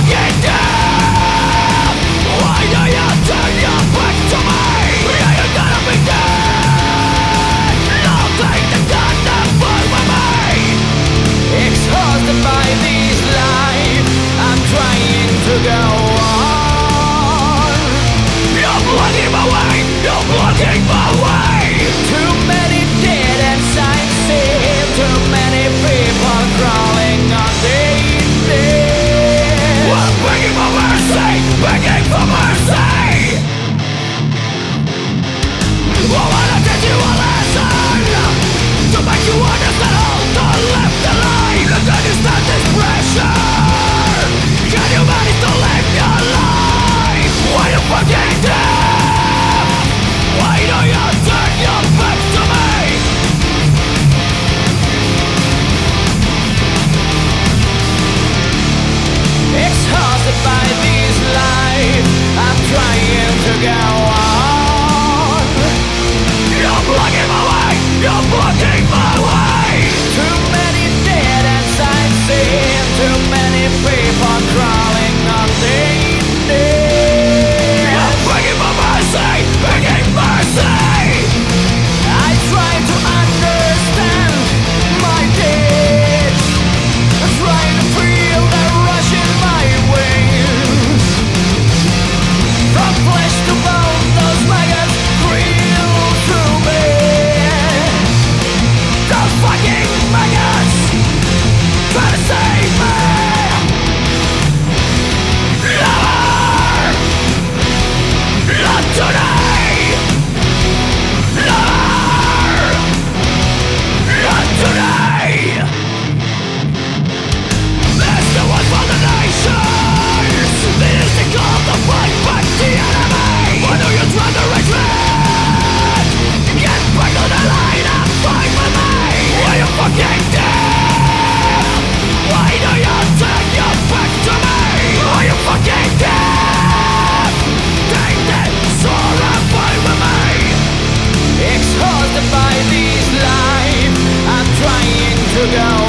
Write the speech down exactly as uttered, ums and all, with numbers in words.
fucking dead? Why do you turn your back to me? Yeah, you're gonna be dead. Nothing that's gonna fuck with me. Exhausted by this life, I'm trying to go on. You're blocking my way, you're blocking my way. Too many dead ends I've seen, too many people crawling on the dead. I'm begging for mercy, begging for mercy. I wanna teach you a lesson to make you understand all the left alive. And then you start this pressure. Can you manage to live your life? Why you fucking dead? Why do you turn your back to me? Exhausted by this life, I'm trying to go on. You're blocking my way, you're blocking my way. Too many dead ends I've seen, too many people crawling on the dead. I'm begging for mercy, begging mercy. I try to understand my deeds. I'm trying to feel the rush in my wings. From flesh to bone, those maggots crawl through me. Those fucking maggots try to save me. Lover, not today. Lover, not today. This the one for the nations. This is the call to fight back the enemy. Why do you try to retreat? Get back to the line and fight with me. Why you fucking dead? Why do you turn your back to me? Why you fucking dead? Take that sword and fight with me. Exhausted by this life, I'm trying to go